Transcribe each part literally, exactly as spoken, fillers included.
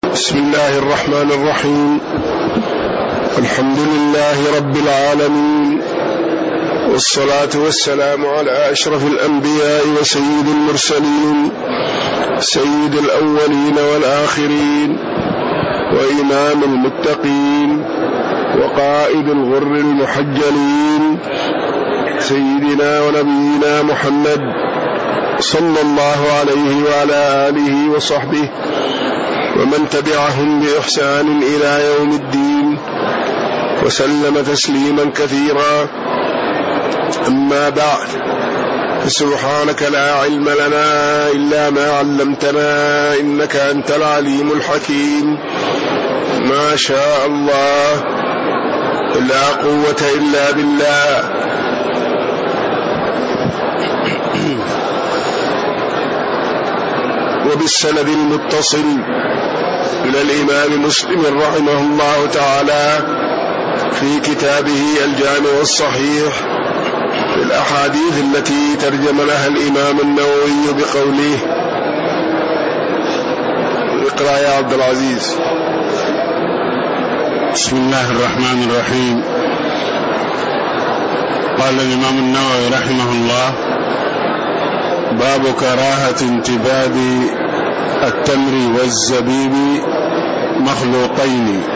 بسم الله الرحمن الرحيم. الحمد لله رب العالمين، والصلاة والسلام على أشرف الأنبياء وسيد المرسلين، سيد الأولين والآخرين، وإمام المتقين، وقائد الغر المحجلين، سيدنا ونبينا محمد صلى الله عليه وعلى آله وصحبه ومن تبعهم بإحسان إلى يوم الدين، وسلم تسليما كثيرا. أما بعد، فسبحانك لا علم لنا إلا ما علمتنا، إنك أنت العليم الحكيم. ما شاء الله، لا قوة إلا بالله. وبالسند المتصل إلى الإمام مسلم رحمه الله تعالى في كتابه الجامع الصحيح في الأحاديث التي ترجم لها الإمام النووي بقوله. اقرأ يا عبد العزيز. بسم الله الرحمن الرحيم. قال الإمام النووي رحمه الله: باب كراهة انتباد التمر والزبيب مخلوطين.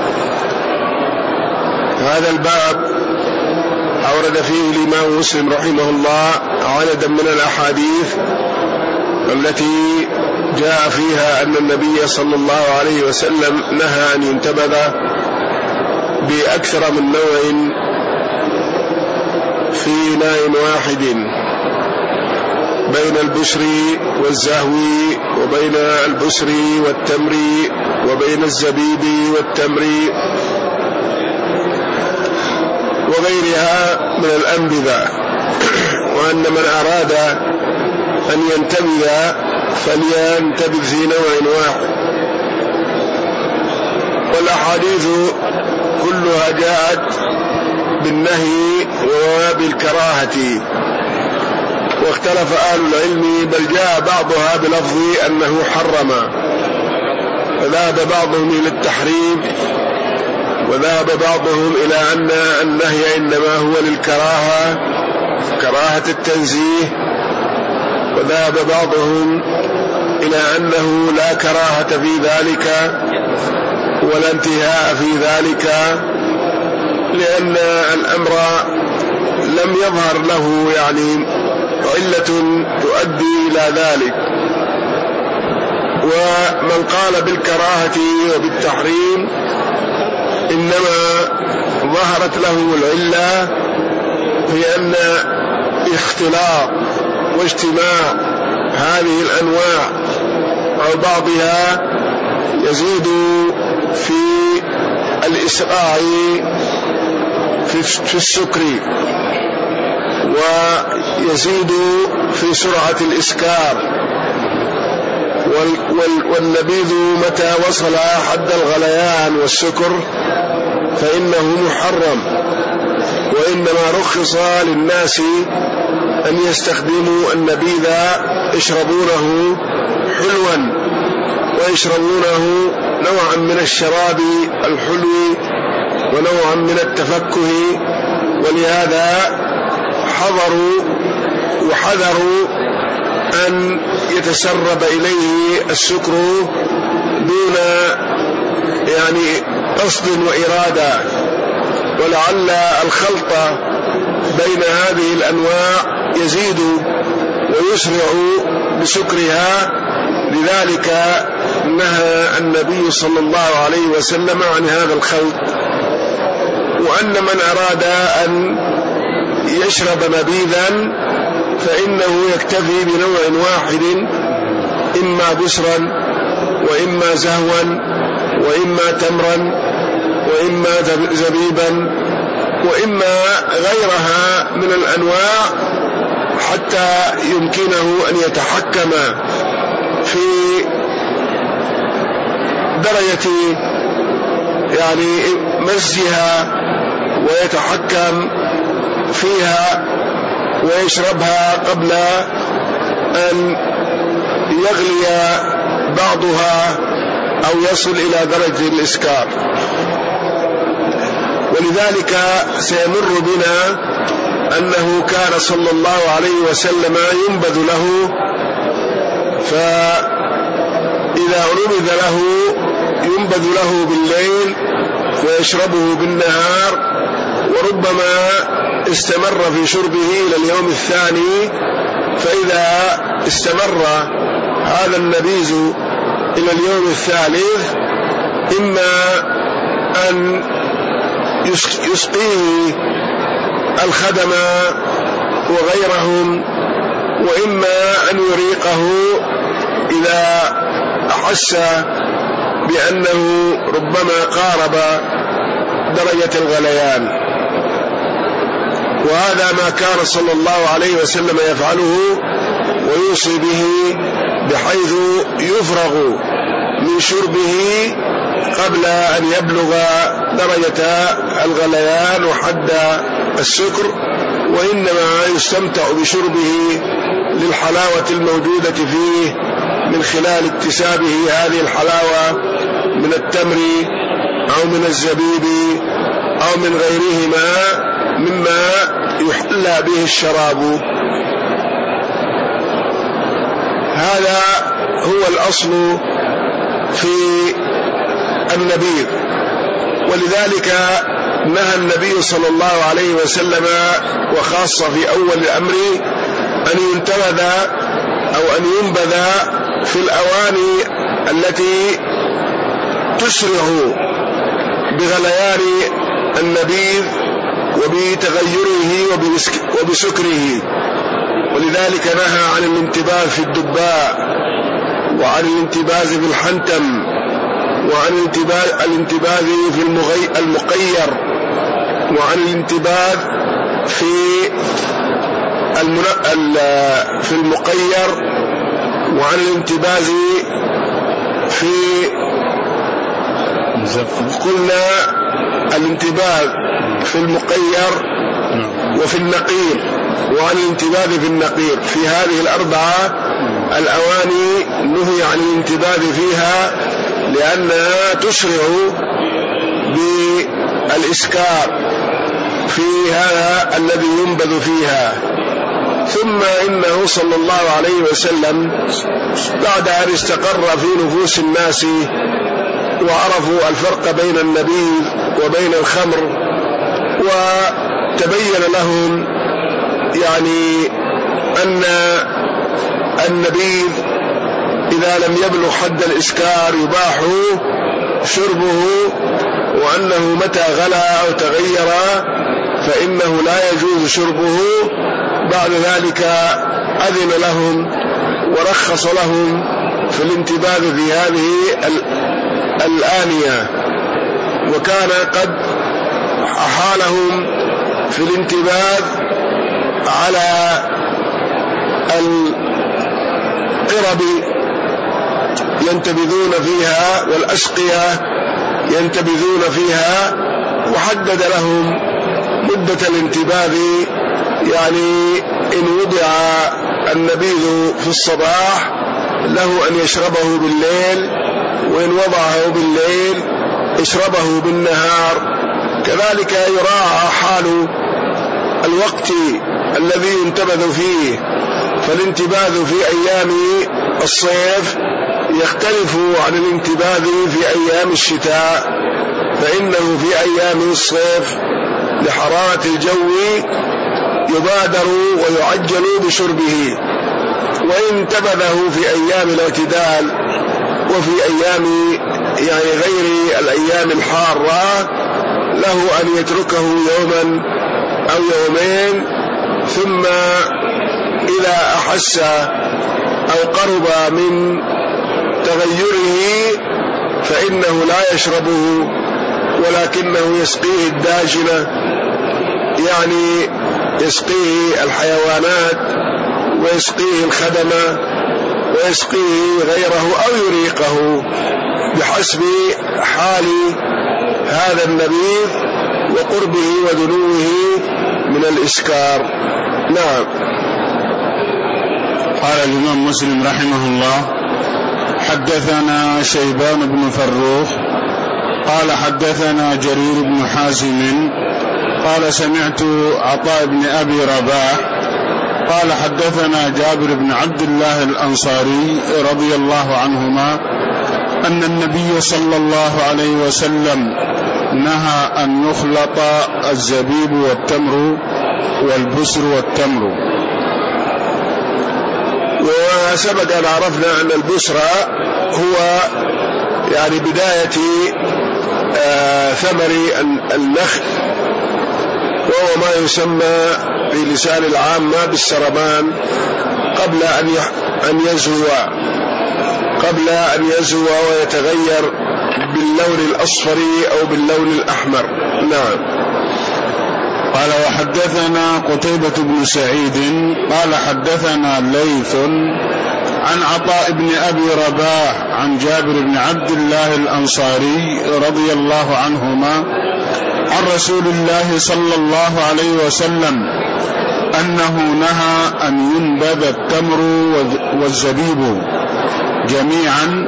هذا الباب أورد فيه الإمام مسلم رحمه الله عددا من الأحاديث التي جاء فيها أن النبي صلى الله عليه وسلم نهى أن ينتبذ بأكثر من نوع في إناء واحد، بين البسر والزهو، وبين البسر والتمر، وبين الزبيب والتمر، وغيرها من الأنبذة، وأن من أراد أن ينتبذ فلينتبذ في نوع واحد. والأحاديث كلها جاءت بالنهي وبالكراهة، واختلف أهل العلم، بل جاء بعضها بلفظ أنه حرم، فذهب بعضهم إلى التحريم، وذهب بعضهم إلى أن النهي إنما هو للكراهة، كراهة التنزيه، وذهب بعضهم إلى أنه لا كراهة في ذلك ولا انتهاء في ذلك، لأن الأمر لم يظهر له يعني علة تؤدي إلى ذلك. ومن قال بالكراهة وبالتحريم إنما ظهرت له العلة في أن اختلاط واجتماع هذه الأنواع أو بعضها يزيد في الإسراع في السكر، ويزيد في سرعة الإسكار، والنبيذ متى وصل حد الغليان والسكر فإنه محرم، وإنما رخص للناس أن يستخدموا النبيذ يشربونه حلوا، ويشربونه نوعا من الشراب الحلو ونوعا من التفكه، ولهذا حضروا وحذروا أن يتسرب إليه السكر دون يعني قصد وإرادة، ولعل الخلط بين هذه الأنواع يزيد ويسرع بسكرها، لذلك نهى النبي صلى الله عليه وسلم عن هذا الخلط. وأن من أراد أن يشرب نبيذا فإنه يكتفي بنوع واحد، إما بسرا وإما زهوا وإما تمرا وإما زبيبا وإما غيرها من الأنواع، حتى يمكنه أن يتحكم في درجة يعني مزجها ويتحكم فيها ويشربها قبل أن يغلي بعضها أو يصل إلى درجة الإسكار. ولذلك سيمر بنا أنه كان صلى الله عليه وسلم ينبذ له، فإذا نبذ له ينبذ له بالليل ويشربه بالنهار، وربما استمر في شربه إلى اليوم الثاني. فإذا استمر هذا النبيذ إلى اليوم الثالث إما أن يسقيه الخدم وغيرهم، وإما أن يريقه إذا أحس بأنه ربما قارب درجة الغليان. وهذا ما كان صلى الله عليه وسلم يفعله ويوصي به، بحيث يفرغ من شربه قبل أن يبلغ درجة الغليان وحد السكر، وإنما يستمتع بشربه للحلاوة الموجودة فيه من خلال اكتسابه هذه الحلاوة من التمر أو من الزبيب أو من غيرهما مما يحلى به الشراب. هذا هو الأصل في النبيذ. ولذلك نهى النبي صلى الله عليه وسلم، وخاصة في أول الأمر، أن ينتبذ أو أن ينبذ في الأواني التي تسرع بغليان النبيذ وبتغيره وبسكره. ولذلك نهى عن الانتباذ في الدباء، وعن الانتباذ في الحنتم، وعن الانتباذ في المقير، وعن الانتباذ في في المقير، وعن الانتباذ في قلنا الانتباذ في المقير وفي النقير، وعن الانتباذ في النقير. في هذه الأربعة الأواني نهي عن الانتباذ فيها، لأنها تسرع بالإسكار في هذا الذي ينبذ فيها. ثم إنه صلى الله عليه وسلم بعد أن استقر في نفوس الناس وعرفوا الفرق بين النبيذ وبين الخمر، وتبين لهم يعني أن النبيذ إذا لم يبلغ حد الإسكار يباح شربه، وأنه متى غلا أو تغير فإنه لا يجوز شربه. بعد ذلك أذن لهم ورخص لهم في الانتباذ في هذه الآنية، وكان قد أحالهم في الانتباذ على القرب ينتبذون فيها والأسقية ينتبذون فيها، وحدد لهم مدة الانتباذ. يعني إن وضع النبيذ في الصباح له أن يشربه بالليل، وإن وضعه بالليل اشربه بالنهار. كذلك يراعى حال الوقت الذي ينتبذ فيه، فالانتباذ في أيام الصيف يختلف عن الانتباذ في أيام الشتاء، فإنه في أيام الصيف لحرارة الجو يبادر ويعجل بشربه، وإن انتبذه في أيام الاعتدال وفي أيام يعني غير الأيام الحارة له أن يتركه يوما أو يومين، ثم إذا أحس أو قرب من تغيره فإنه لا يشربه، ولكنه يسقيه الداجنة، يعني يسقيه الحيوانات ويسقيه الخدمة ويسقيه غيره أو يريقه بحسب حال هذا النبيذ وقربه ودنوه من الإسكار. نعم. قال الإمام مسلم رحمه الله: حدثنا شيبان بن فروخ قال حدثنا جرير بن حازم قال سمعت عطاء بن أبي رباح قال حدثنا جابر بن عبد الله الأنصاري رضي الله عنهما أن النبي صلى الله عليه وسلم نهى أن يخلط الزبيب والتمر والبسر والتمر. وسبق أن عرفنا أن البسر هو يعني بداية آه ثمر النخل، وهو ما يسمى في لسان العامة بالسربان قبل أن أن يزهو قبل أن يزهو ويتغير باللون الأصفر أو باللون الأحمر. نعم. قال وحدثنا قتيبة بن سعيد قال حدثنا ليث عن عطاء بن أبي رباح عن جابر بن عبد الله الأنصاري رضي الله عنهما عن رسول الله صلى الله عليه وسلم أنه نهى أن ينبذ التمر والزبيب جميعا،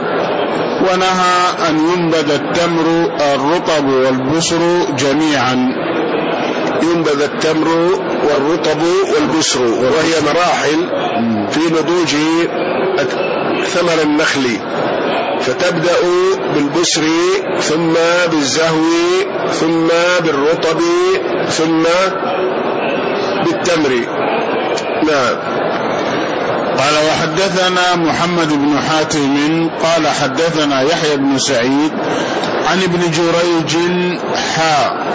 ونهى أن ينبذ التمر الرطب والبسر جميعا. ينبذ التمر والرطب والبسر، وهي مراحل في نضوج ثمر النخل، فتبدأ بالبسر ثم بالزهو ثم بالرطب ثم بالتمر. نعم. قال وحدثنا محمد بن حاتم قال حدثنا يحيى بن سعيد عن ابن جريج حا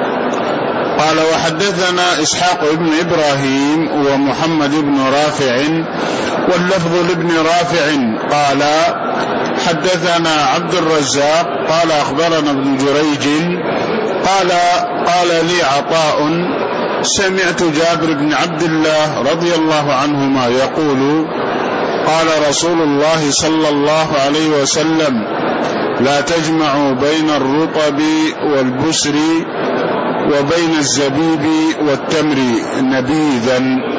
قال وحدثنا إسحاق بن إبراهيم ومحمد بن رافع واللفظ لابن رافع قال حدثنا عبد الرزاق قال أخبرنا ابن جريج قال قال لي عطاء سمعت جابر بن عبد الله رضي الله عنهما يقول قال رسول الله صلى الله عليه وسلم لا تجمعوا بين الرطب والبسر وبين الزبيب والتمر نبيذا.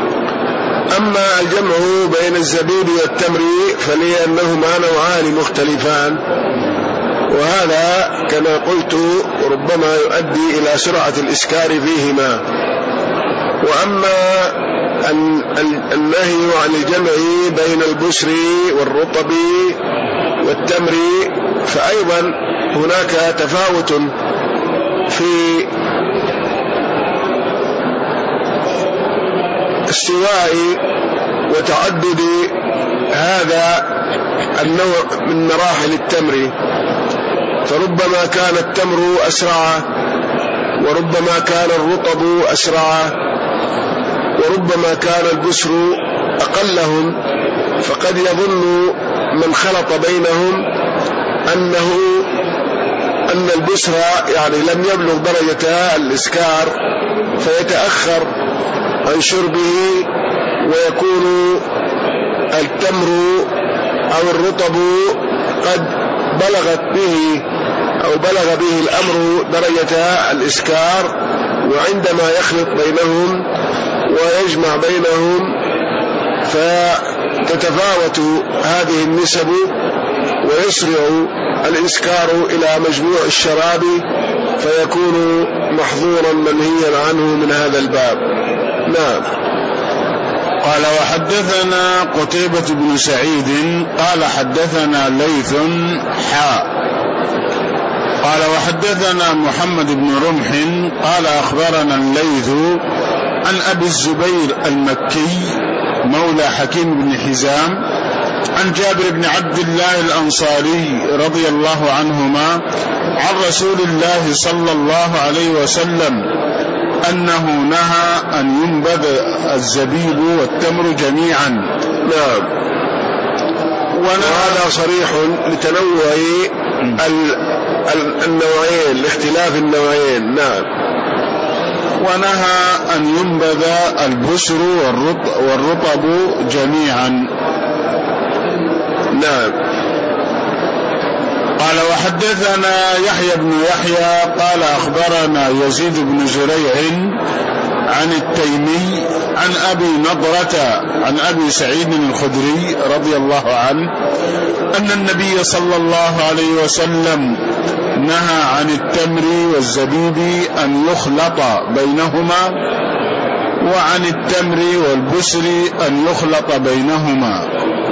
أما الجمع بين الزبيب والتمر فلأنهما نوعان مختلفان، وهذا كما قلت ربما يؤدي إلى سرعة الإسكار فيهما. وأما النهي عن الجمع بين البسر والرطب والتمر فأيضا هناك تفاوت في استواء وتعدد هذا النوع من مراحل التمر، فربما كان التمر أسرع، وربما كان الرطب أسرع، وربما كان البسر أقلهم. فقد يظن من خلط بينهم أنه أن البسر يعني لم يبلغ درجة الإسكار فيتأخر عن شربه، ويكون التمر أو الرطب قد بلغت به أو بلغ به الأمر درجة الإسكار، وعندما يخلط بينهم ويجمع بينهم فتتفاوت هذه النسب ويسرع الإسكار إلى مجموع الشراب فيكون محظورا منهيا عنه من هذا الباب. نعم. قال وحدثنا قتيبة بن سعيد قال حدثنا ليث حا قال وحدثنا محمد بن رمح قال أخبرنا الليث عن أبي الزبير المكي مولى حكيم بن حزام عن جابر بن عبد الله الأنصاري رضي الله عنهما عن رسول الله صلى الله عليه وسلم أنه نهى أن ينبذ الزبيب والتمر جميعا. نعم. وهذا صريح لتنوع النوعين لاختلاف النوعين. نعم. ونهى أن ينبذ البسر والرطب جميعا. نعم. قال وحدثنا يحيى بن يحيى قال أخبرنا يزيد بن زريع عن التيمي عن أبي نضرة عن أبي سعيد الخدري رضي الله عنه أن النبي صلى الله عليه وسلم نهى عن التمر والزبيب أن يخلط بينهما وعن التمر والبسر أن يخلط بينهما.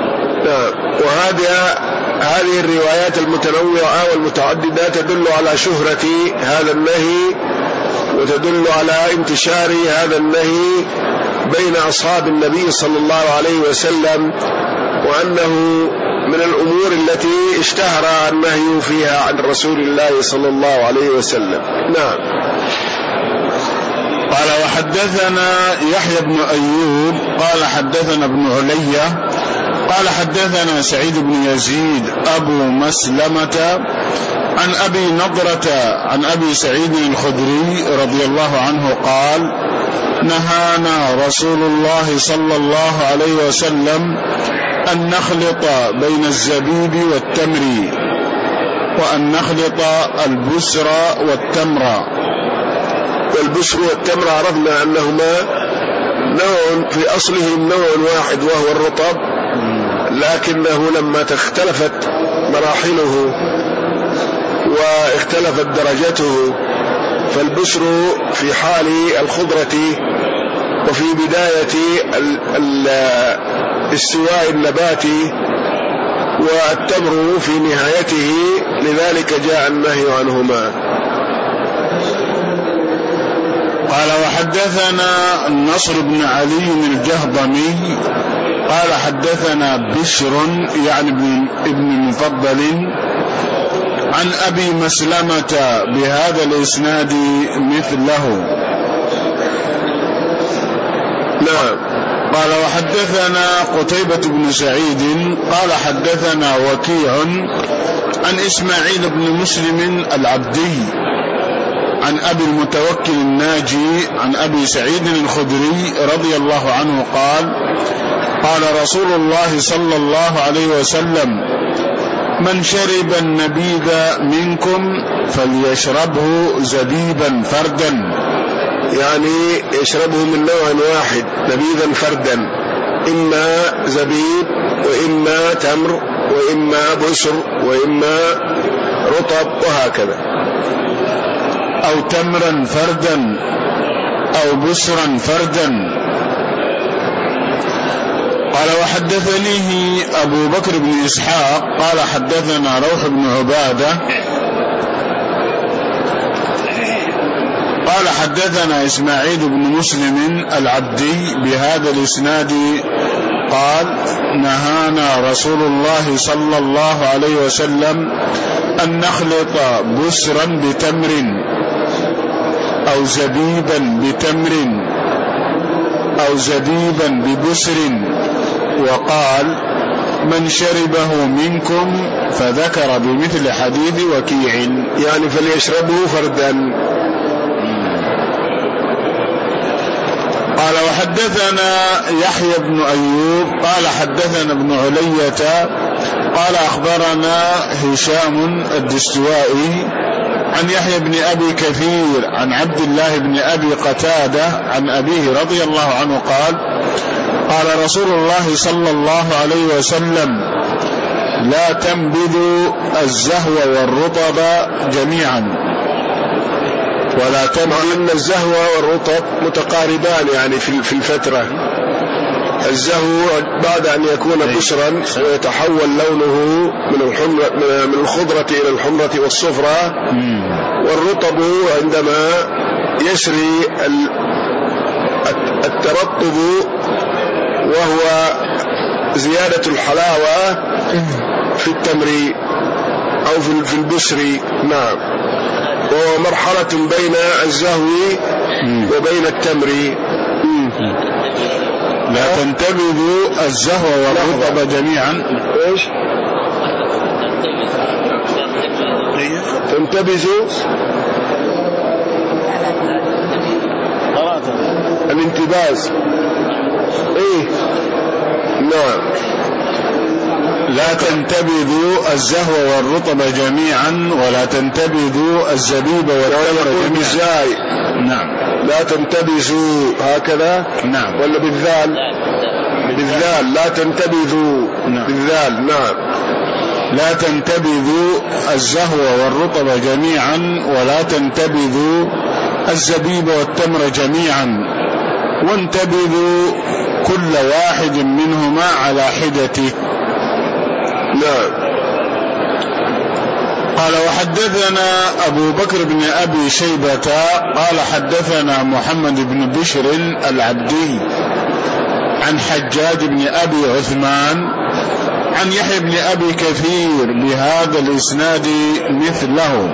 وهذه هذه الروايات المتنوعة والمتعددة تدل على شهرة هذا النهي وتدل على انتشار هذا النهي بين أصحاب النبي صلى الله عليه وسلم، وأنه من الأمور التي اشتهر النهي فيها عن رسول الله صلى الله عليه وسلم. نعم. قال وحدثنا يحيى بن أيوب قال حدثنا ابن علية قال حدثنا سعيد بن يزيد أبو مسلمة عن أبي نضرة عن أبي سعيد الخدري رضي الله عنه قال نهانا رسول الله صلى الله عليه وسلم أن نخلط بين الزبيب والتمر وأن نخلط البسر والتمر. والبسر والتمر عرفنا أنهما نوع في أصلهم نوع واحد وهو الرطب، لكنه لما اختلفت مراحله واختلفت درجته، فالبسر في حال الخضرة وفي بداية استواء النبات، والتمر في نهايته، لذلك جاء النهي عنهما. قال وحدثنا النصر بن علي الجهضمي قال حدثنا بشر يعني ابن مفضل عن أبي مسلمة بهذا الإسناد مثله. نعم. قال وحدثنا قتيبة بن سعيد قال حدثنا وكيع عن إسماعيل بن مسلم العبدي عن أبي المتوكل الناجي عن أبي سعيد الخدري رضي الله عنه قال قال رسول الله صلى الله عليه وسلم من شرب النبيذ منكم فليشربه زبيبا فردا، يعني يشربه من نوع واحد نبيذا فردا، إما زبيب وإما تمر وإما بسر وإما رطب وهكذا، أو تمرا فردا أو بسرا فردا. قال وحدثنيه أبو بكر بن إسحاق قال حدثنا روح بن عبادة قال حدثنا إسماعيل بن مسلم العبدي بهذا الإسناد قال نهانا رسول الله صلى الله عليه وسلم أن نخلط بسرا بتمر أو زبيبا بتمر أو زبيبا ببسر، وقال من شربه منكم، فذكر بمثل حديث وكيع يعني فليشربه فردا. قال وحدثنا يحيى بن أيوب قال حدثنا ابن علية قال أخبرنا هشام الدستوائي عن يحيى بن أبي كثير عن عبد الله بن أبي قتادة عن أبيه رضي الله عنه قال قال رسول الله صلى الله عليه وسلم لا تنبذوا الزهو والرطب جميعا ولا تنبذوا. أن الزهو والرطب متقاربان يعني في الفترة. الزهو بعد أن يكون بشرا ويتحول لونه من من الخضرة إلى الحمرة والصفرة، والرطب عندما يسري الترطب وهو زيادة الحلاوة في التمر أو في البسر. نعم. وهو مرحلة بين الزهو وبين التمر. لا تنتبذوا الزهو والرطب جميعا. ايش تنتبذوا؟ الانتباز. ايه نعم. لا تنتبذوا الزهو والرطب جميعا ولا تنتبذوا الزبيب والتمر جميعا. نعم. لا تنتبذوا هكذا. نعم. ولا بالذال؟ بالذال. لا تنتبذوا. نعم. بالذال. نعم. لا تنتبذوا الزهو والرطب جميعا ولا تنتبذوا الزبيب والتمر جميعا وانتبذوا كل واحد منهما على حدته. نعم. قال وحدثنا أبو بكر بن أبي شيبة قال حدثنا محمد بن بشر العبدي عن حجاج بن أبي عثمان عن يحيى بن أبي كثير بهذا الإسناد مثله.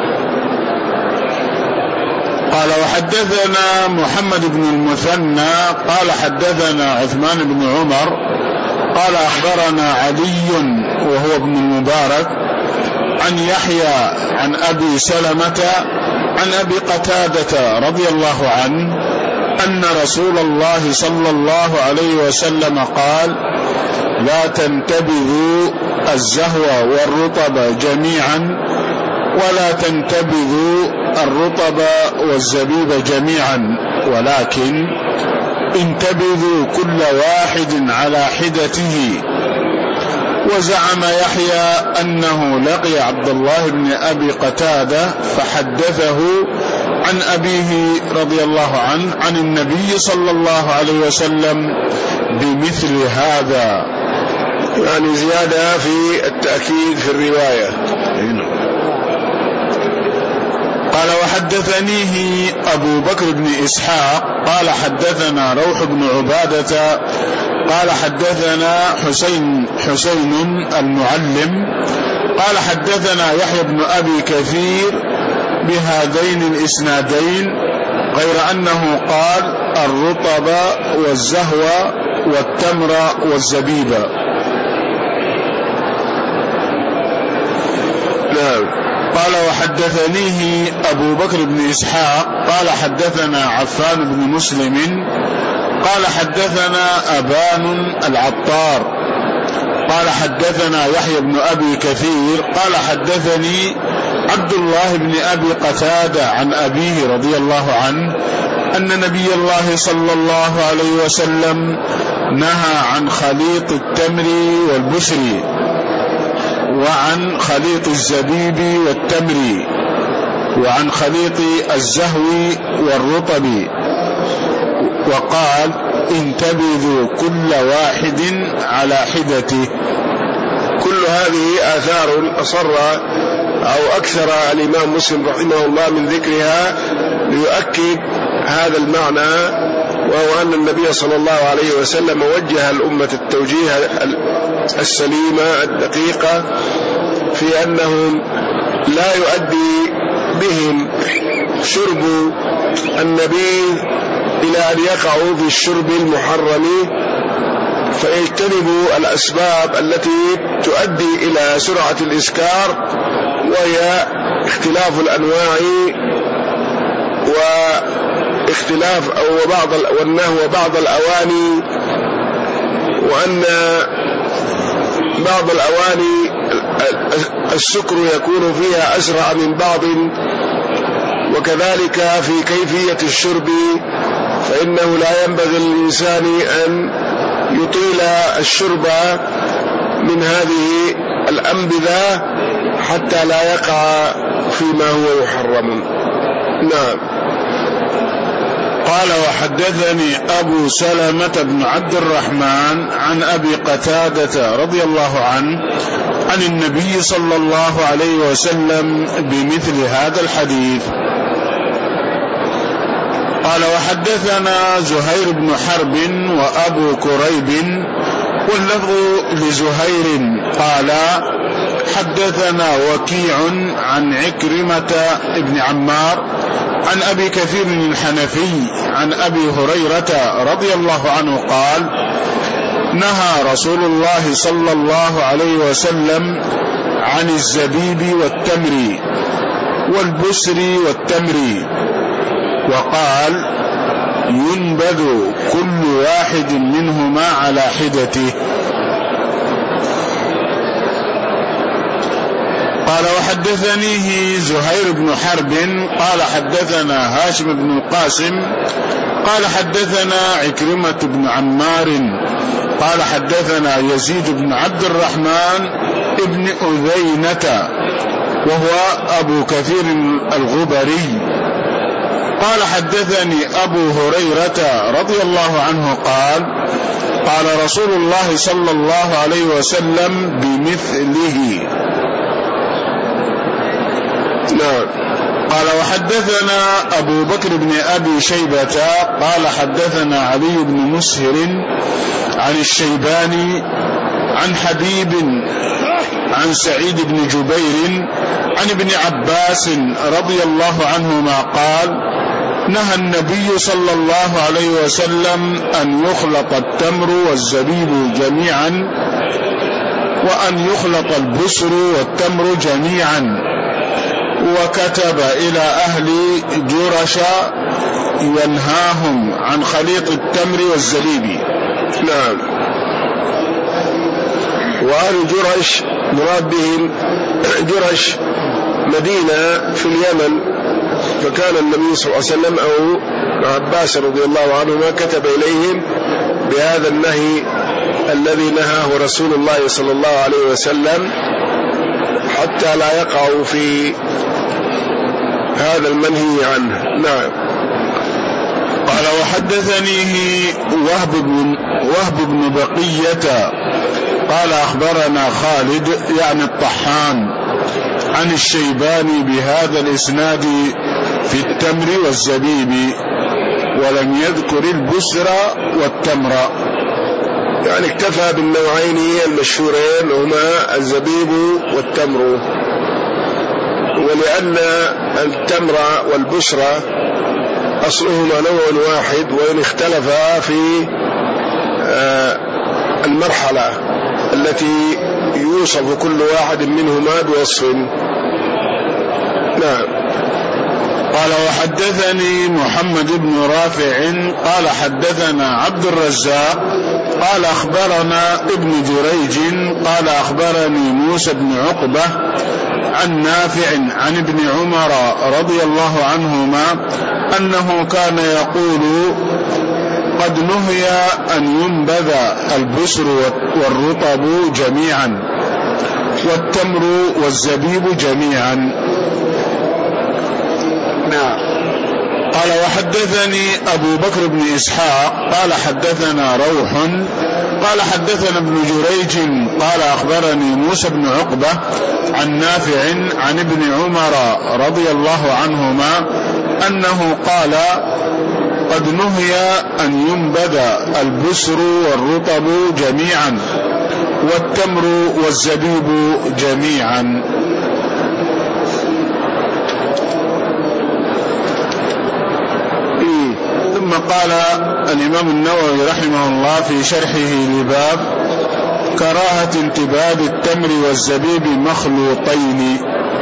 قال وحدثنا محمد بن المثنى قال حدثنا عثمان بن عمر قال أخبرنا علي وهو ابن المبارك عن يحيى عن أبي سلمة عن أبي قتادة رضي الله عنه أن رسول الله صلى الله عليه وسلم قال لا تنتبذوا الزهو والرطب جميعا ولا تنتبذوا الرطب والزبيب جميعا ولكن انتبذوا كل واحد على حدته. وزعم يحيى أنه لقي عبد الله بن أبي قتادة فحدثه عن أبيه رضي الله عنه عن النبي صلى الله عليه وسلم بمثل هذا، يعني زيادة في التأكيد في الرواية. قال وحدثنيه أبو بكر بن إسحاق قال حدثنا روح بن عبادة قال حدثنا حسين حسين المعلم قال حدثنا يحيى بن أبي كثير بهذين الإسنادين غير أنه قال الرطب والزهو والتمر والزبيب. نعم. قال وحدثنيه أبو بكر بن إسحاق قال حدثنا عفان بن مسلم قال حدثنا أبان العطار قال حدثنا يحيى بن أبي كثير قال حدثني عبد الله بن أبي قتادة عن أبيه رضي الله عنه أن نبي الله صلى الله عليه وسلم نهى عن خليط التمر والبشر وعن خليط الزبيب والتمر وعن خليط الزهو والرطب وقال انتبذوا كل واحد على حدته. كل هذه آثار أصر أو أكثر الإمام مسلم رحمه الله من ذكرها ليؤكد هذا المعنى، وهو أن النبي صلى الله عليه وسلم وجه الأمة التوجيه السليمة الدقيقة في أنهم لا يؤدي بهم شرب النبيذ إلى أن يقعوا في الشرب المحرم، فيجتنبوا الأسباب التي تؤدي إلى سرعة الإسكار، وهي اختلاف الأنواع واختلاف أو بعض والنهو بعض الأواني، وأن بعض الأواني السكر يكون فيها أسرع من بعض، وكذلك في كيفية الشرب فإنه لا ينبغي للإنسان أن يطيل الشرب من هذه الأنبذة حتى لا يقع فيما هو محرم. نعم. قال وحدثني أبو سلمة بن عبد الرحمن عن أبي قتادة رضي الله عنه عن النبي صلى الله عليه وسلم بمثل هذا الحديث. قال وحدثنا زهير بن حرب وأبو كريب واللفظ لزهير قال حدثنا وكيع عن عكرمة بن عمار عن أبي كثير الحنفي عن أبي هريرة رضي الله عنه قال نهى رسول الله صلى الله عليه وسلم عن الزبيب والتمر والبسر والتمر، وقال ينبذ كل واحد منهما على حدته. قال وحدثنيه زهير بن حرب قال حدثنا هاشم بن القاسم قال حدثنا عكرمة بن عمار قال حدثنا يزيد بن عبد الرحمن ابن أذينة وهو أبو كثير الغبري قال حدثني أبو هريرة رضي الله عنه قال قال رسول الله صلى الله عليه وسلم بمثله. نعم. قال وحدثنا أبو بكر بن أبي شيبة قال حدثنا علي بن مسهر عن الشيباني عن حبيب عن سعيد بن جبير عن ابن عباس رضي الله عنهما قال نهى النبي صلى الله عليه وسلم أن يخلط التمر والزبيب جميعا وأن يخلط البسر والتمر جميعا، وكتب إلى أهل جرش ينهاهم عن خليط التمر والزبيب. نعم. وأهل جرش مراد بهم جرش مدينة في اليمن، فكان النبي صلى الله عليه وسلم أو عباس رضي الله عنهما كتب إليهم بهذا النهي الذي نهاه رسول الله صلى الله عليه وسلم حتى لا يقعوا في هذا المنهي عنه. نعم. قال وحدثنيه وهب بن, وهب بن بقية قال أخبرنا خالد يعني الطحان عن الشيباني بهذا الإسناد في التمر والزبيب ولم يذكر البسر والتمر، يعني اكتفى بالنوعين المشهورين هما الزبيب والتمر، ولأن التمر والبسر أصلهما نوع واحد وإن اختلفا في المرحلة التي يوصف كل واحد منهما بوصف. نعم. قال وحدثني محمد بن رافع قال حدثنا عبد الرزاق قال أخبرنا ابن جريج قال أخبرني موسى بن عقبة عن نافع عن ابن عمر رضي الله عنهما أنه كان يقول قد نهي أن ينبذ البسر والرطب جميعا والتمر والزبيب جميعا. نعم. قال وحدثني أبو بكر بن إسحاق قال حدثنا روح قال حدثنا ابن جريج قال أخبرني موسى بن عقبة عن نافع عن ابن عمر رضي الله عنهما أنه قال قد نهي أن ينبذ البسر والرطب جميعا والتمر والزبيب جميعا. ثم قال الإمام النووي رحمه الله في شرحه لباب كراهة انتباد التمر والزبيب مخلوطين.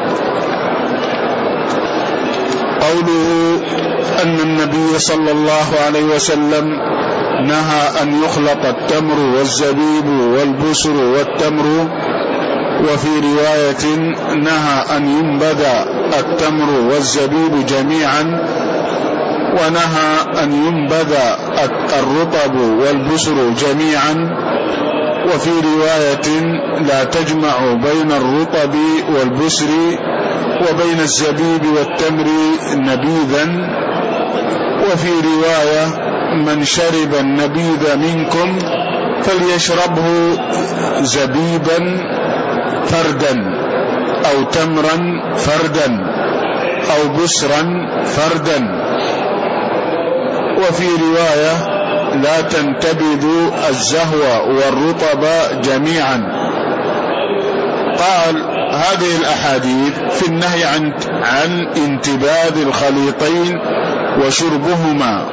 قوله أن النبي صلى الله عليه وسلم نهى أن يخلط التمر والزبيب والبسر والتمر، وفي رواية نهى أن ينبذ التمر والزبيب جميعا، ونهى أن ينبذ الرطب والبسر جميعا، وفي رواية لا تجمع بين الرطب والبسر وبين الزبيب والتمر نبيذا، وفي رواية من شرب النبيذ منكم فليشربه زبيبا فردا أو تمرا فردا أو بسرا فردا، وفي رواية لا تنتبذوا الزهو والرطب جميعا. قال هذه الأحاديث في النهي عن, عن انتباذ الخليطين وشربهما،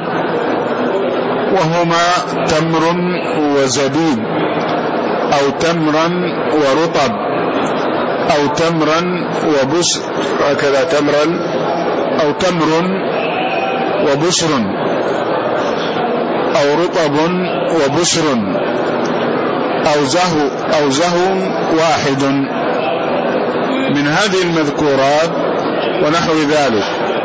وهما تمر وزبيب أو تمرا ورطب أو تمرا وبسر، هكذا تمرا أو تمر وبسر أو رطب وبسر أو زهو أو زهو واحد. من هذه المذكورات ونحو ذلك.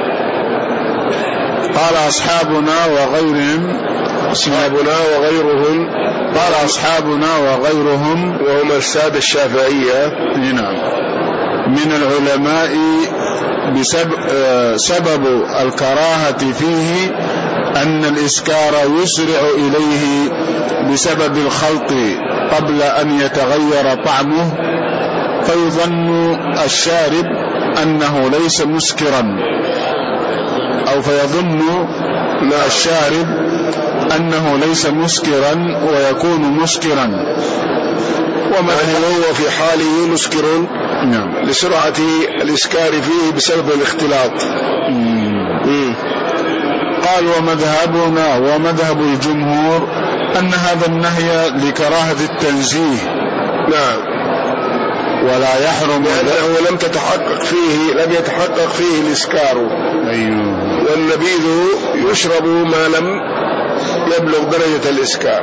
قال أصحابنا وغيرهم أصحابنا وغيرهم قال أصحابنا وغيرهم وهم السادة الشافعية نعم من العلماء بسبب سبب الكراهة فيه أن الإسكار يسرع إليه بسبب الخلط قبل أن يتغير طعمه، فيظن الشارب أنه ليس مسكرا، أو فيظن الشارب أنه ليس مسكرا ويكون مسكرا، وما هو في حاله مسكر نعم لسرعة الإسكار فيه بسبب الاختلاط. مم. قال ومذهبنا ومذهب الجمهور أن هذا النهي لكراهة التنزيه نعم ولا يحرم لأنه لم تتحقق فيه لم يتحقق فيه الإسكار. أيوه. والنبيذ يشرب ما لم يبلغ درجة الإسكار.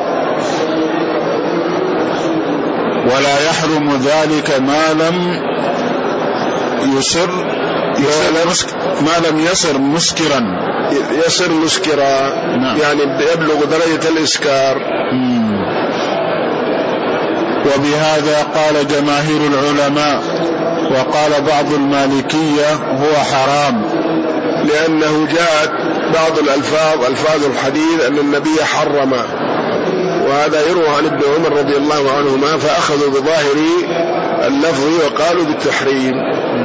ولا يحرم ذلك ما لم يصر يصر ما لم يصر مسكرا يصر مسكرا نعم. يعني يبلغ درجة الإسكار. مم. وبهذا قال جماهير العلماء، وقال بعض المالكية هو حرام، لأنه جاءت بعض الألفاظ ألفاظ الحديث أن النبي حرم، وهذا يروى عن ابن عمر رضي الله عنهما، فأخذوا بظاهر اللفظ وقالوا بالتحريم.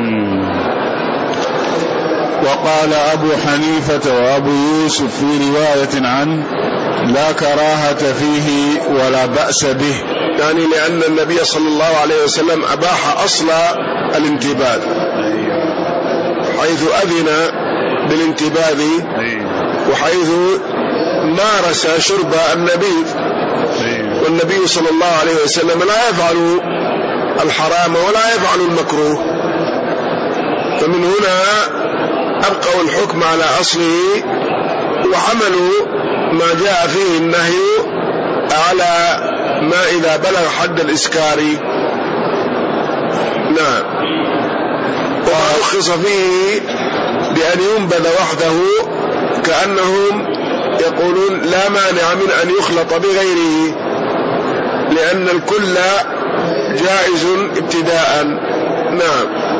وقال أبو حنيفة وأبو يوسف في رواية عنه لا كراهة فيه ولا بأس به، يعني لأن النبي صلى الله عليه وسلم أباح أصل الانتباذ، حيث أذن بالانتباذ وحيث مارس شرب النبيذ، والنبي صلى الله عليه وسلم لا يفعل الحرام ولا يفعل المكروه، فمن هنا أبقوا الحكم على أصله وحملوا ما جاء فيه النهي على ما إذا بلغ حد الإسكار. نعم. ورخص فيه بأن ينبذ وحده، كأنهم يقولون لا مانع من أن يخلط بغيره، لأن الكل جائز ابتداء. نعم.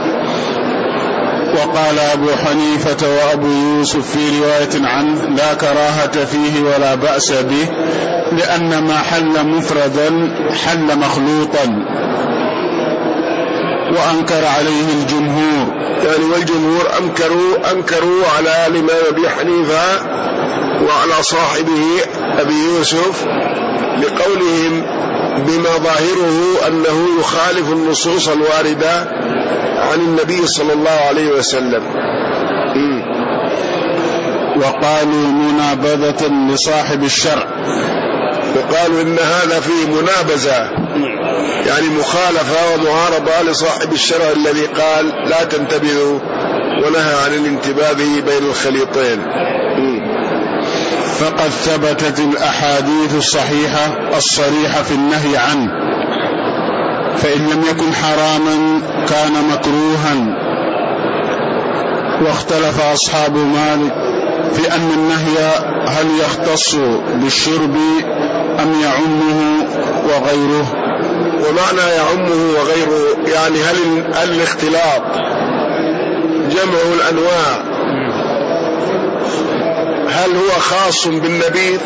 وقال أبو حنيفة وأبو يوسف في رواية عنه لا كراهة فيه ولا بأس به، لأن ما حل مفردا حل مخلوطا، وأنكر عليه الجمهور، يعني والجمهور أنكروا أنكروا على الإمام أبي حنيفة وعلى صاحبه أبي يوسف لقولهم بما ظاهره أنه يخالف النصوص الواردة عن النبي صلى الله عليه وسلم. م. وقالوا منابذة لصاحب الشرع، وقالوا إن هذا فيه منابذة، يعني مخالفة ومعارضة لصاحب الشرع الذي قال لا تنتبذوا ونهى عن الانتباذ بين الخليطين. م. فقد ثبتت الأحاديث الصحيحة الصريحة في النهي عنه، فإن لم يكن حراما كان مكروها. واختلف أصحاب مالك في أن النهي هل يختص بالشرب أم يعمه وغيره. ومعنى يعمه وغيره يعني هل الاختلاط جمع الأنواع هل هو خاص بالنبيذ،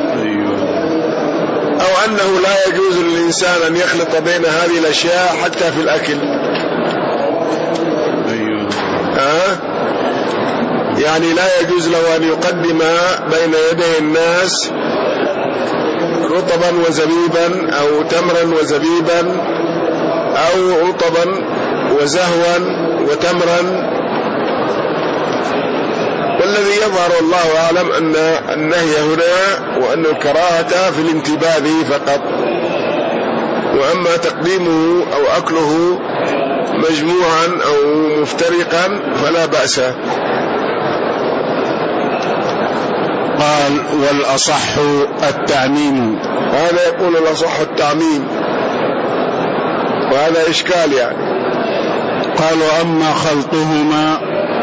أو أنه لا يجوز للإنسان أن يخلط بين هذه الأشياء حتى في الأكل. أه؟ يعني لا يجوز له أن يقدم بين يدي الناس رطبا وزبيبا أو تمرا وزبيبا أو رطبا وزهوا وتمرا. والذي يظهر الله أعلم أن النهي هنا وأن الكراهة في الانتباذ فقط، وأما تقديمه أو أكله مجموعا أو مفترقا فلا بأس. قال والأصح التعميم، هذا يقول الأصح التعميم، وهذا إشكال يعني قال وأما خلطهما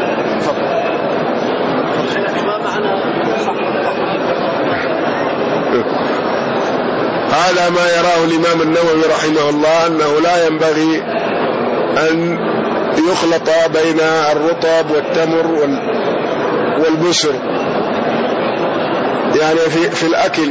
هذا ما يراه الإمام النووي رحمه الله، أنه لا ينبغي أن يخلط بين الرطب والتمر والبسر يعني في, في الأكل،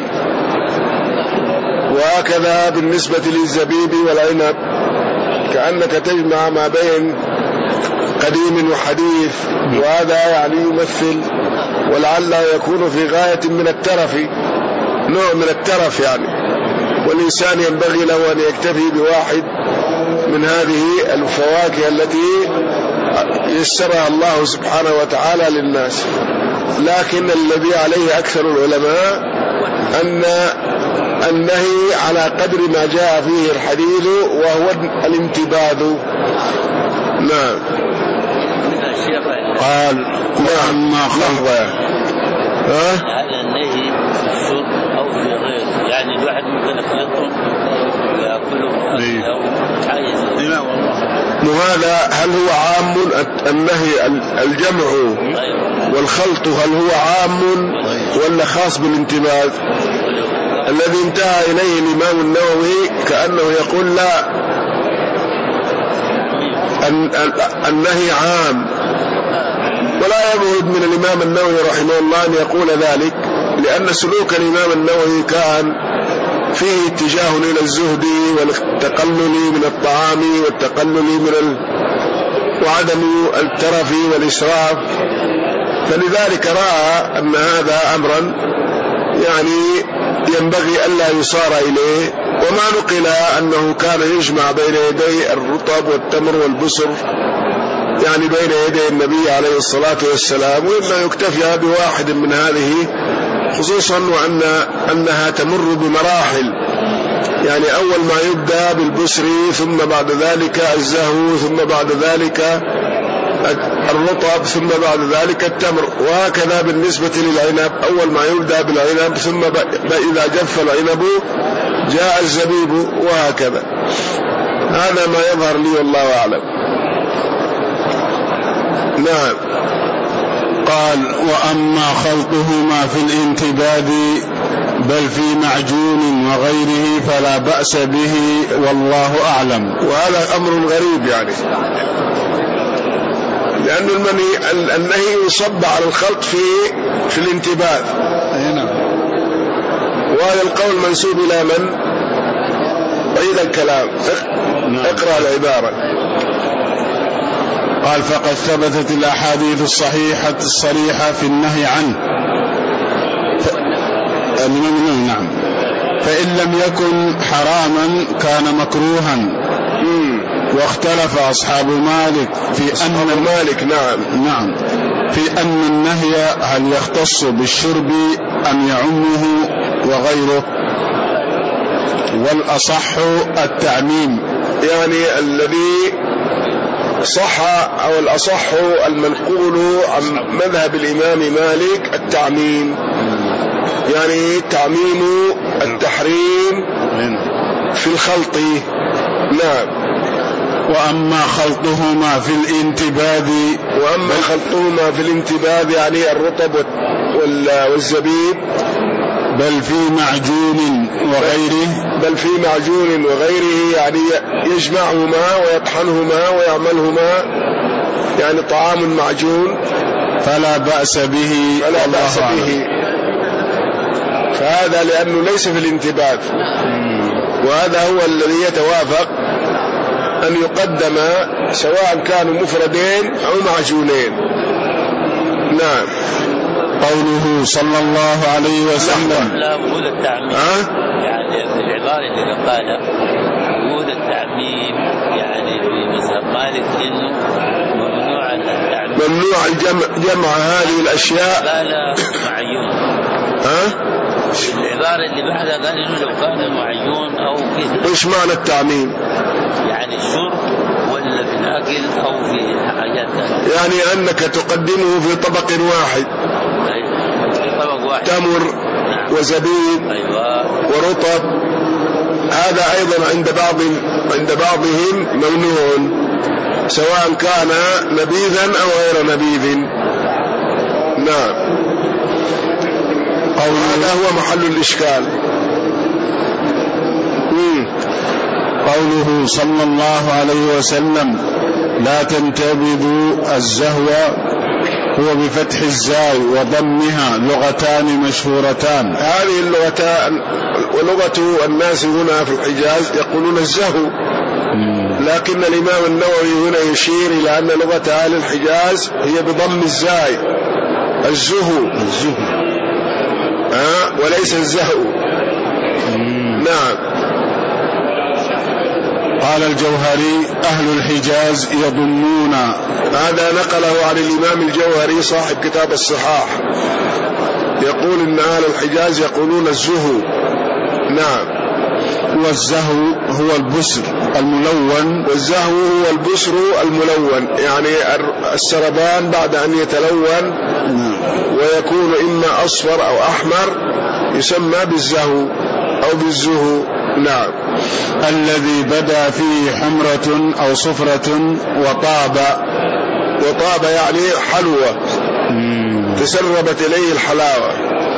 وهكذا بالنسبة للزبيب والعنب، كأنك تجمع ما بين قديم وحديث، وهذا يعني يمثل ولعل يكون في غاية من الترف، نوع من الترف يعني، والإنسان ينبغي له أن يكتفي بواحد من هذه الفواكه التي يسرها الله سبحانه وتعالى للناس. لكن الذي عليه أكثر العلماء أن النهي على قدر ما جاء فيه الحديث، وهو الانتباذ. نعم. قال نعم. لحظة، هذا النهي في الشرب أو في غيره، يعني الواحد ممكن يخلطهم ويأكلهم أو عايز. وهذا هل هو عام النهي الجمع والخلط، هل هو عام ولا خاص بالانتباذ؟ الذي انتهى إليه الإمام النووي كأنه يقول لا، النهي عام، ولا يبعد من الإمام النووي رحمه الله أن يقول ذلك، لأن سلوك الإمام النووي كان فيه اتجاه إلى الزهد والتقلل من الطعام والتقلل من ال... وعدم الترف والإسراف، فلذلك رأى أن هذا أمرا يعني ينبغي ألا يصار إليه. وما نقل أنه كان يجمع بين يدي الرطب والتمر والبسر يعني بين يدي النبي عليه الصلاة والسلام، وإما يكتفي بواحد من هذه، خصوصا وأن أنها تمر بمراحل، يعني أول ما يبدأ بالبسر، ثم بعد ذلك الزهو، ثم بعد ذلك الرطب، ثم بعد ذلك التمر، وهكذا بالنسبة للعنب، أول ما يبدأ بالعنب ثم إذا جف العنب جاء الزبيب، وهكذا. هذا ما يظهر لي والله أعلم. نعم. قال وأما خلطهما في الانتباد بل في معجون وغيره فلا بأس به والله أعلم. وهذا أمر غريب يعني، لأن المني النهي يصب على الخلط في في الانتباد. وهذا القول منسوب إلى من؟ وإلى الكلام. اقرأ العبارة. قال فقد ثبتت الأحاديث الصحيحة الصريحة في النهي عنه. ف... نعم. فإن لم يكن حراما كان مكروها. مم. واختلف أصحاب مالك في أصحاب أن مالك نعم نعم في أن النهي هل يختص بالشرب أم يعمه وغيره، والأصح التعميم. يعني الذي صح أو الأصح المنقول عن مذهب الإمام مالك التعميم، يعني تعميم التحريم في الخلط. نعم. وأما خلطهما في الانتباد وأما خلطهما في الانتباد يعني الرطب والزبيب بل في معجون وغيره بل في معجون وغيره يعني يجمعهما ويطحنهما ويعملهما، يعني طعام معجون فلا بأس به فلا بأس به. فهذا لأنه ليس في الانتباد، وهذا هو الذي يتوافق أن يقدم سواء كانوا مفردين أو معجونين. نعم. قوله صلى الله عليه وسلم لا وجود التعميم يعني في العبارة اللي قالها وجود التعميم يعني في مذهب مالك إنه ممنوع التعميم، ممنوع الجمع جمع هذه الأشياء لا لا معيون. ها؟ العبارة اللي بعدها قال إنه لو كان معيون أو كذا. إيش معنى التعميم؟ يعني الشرب ولا في الأكل أو في حاجات ثانية، يعني أنك تقدمه في طبق واحد، تمر نعم. وزبيب أيوة. ورطب، هذا أيضا عند بعض عند بعضهم ممنوع، سواء كان نبيذا أو غير نبيذ. نعم. هذا هو محل الإشكال. قوله صلى الله عليه وسلم لا تنتبذوا الزهو هو بفتح الزاي وضمها لغتان مشهورتان. هذه اللغتان ولغة الناس هنا في الحجاز يقولون الزهو، لكن الإمام النووي هنا يشير إلى أن لغة أهل الحجاز هي بضم الزاي الزهو الزهو آه وليس الزهو. نعم. قال الجوهري أهل الحجاز يضمون، هذا نقله عن الإمام الجوهري صاحب كتاب الصحاح، يقول إن أهل الحجاز يقولون الزهو. نعم. والزهو هو البسر الملون، والزهو هو البسر الملون، يعني السربان بعد أن يتلون ويكون إما أصفر أو أحمر يسمى بالزهو أو بالزهو. نعم. الذي بدا فيه حمرة أو صفرة وطاب، وطاب يعني حلوة تسربت إليه الحلاوة.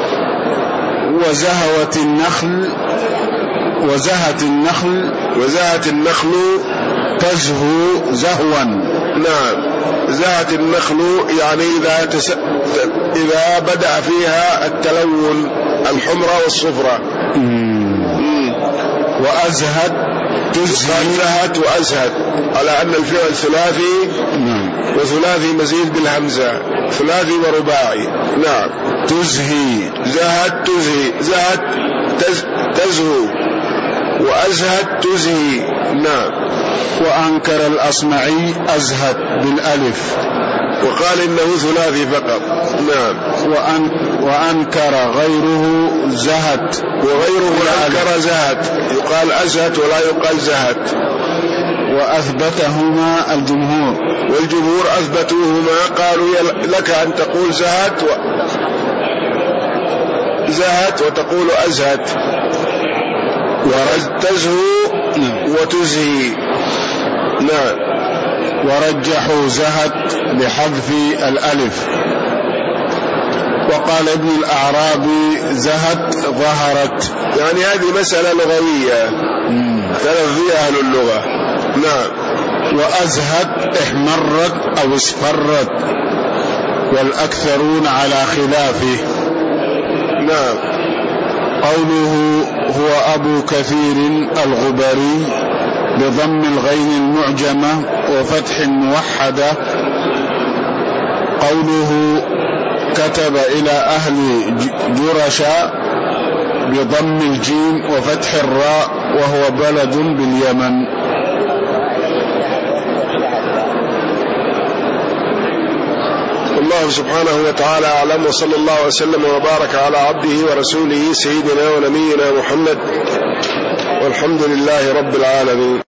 وزهوت النخل وزهت النخل وزهت النخل تزهو زهوا. نعم. زهت النخل يعني إذا, تس... إذا بدأ فيها التلون الحمرة والصفرة. وأزهد تزهد زهت وأزهد على أن الفعل ثلاثي. نعم. وثلاثي مزيد بالهمزة، ثلاثي ورباعي. نعم. تزهي زهد تزهي، زهد تز... تزهو، وأزهد تزهي. نعم. وأنكر الأصمعي أزهد بالألف وقال إنه ثلاثي فقط. نعم. وأن وأنكر غيره زهد، وغيره أنكر زهد، يقال أزهد ولا يقال زهد. وأثبتهما الجمهور، والجمهور أثبتوهما، قالوا لك أن تقول زهد و... زهد وتقول أزهد، وتزهو وتزهي. نعم. ورجحوا زهت بحذف الألف. وقال ابن الأعرابي زهت ظهرت، يعني هذه مسألة لغوية اختلف فيها أهل اللغة. نعم. وأزهت احمرت أو اصفرت، والأكثرون على خلافه. نعم. قوله هو أبو كثير الغبري بضم الغين المعجمة وفتح الموحدة. قوله كتب إلى أهل جرشا بضم الجيم وفتح الراء وهو بلد باليمن. الله سبحانه وتعالى أعلم، وصلى الله وسلم وبارك على عبده ورسوله سيدنا ونبينا محمد، والحمد لله رب العالمين.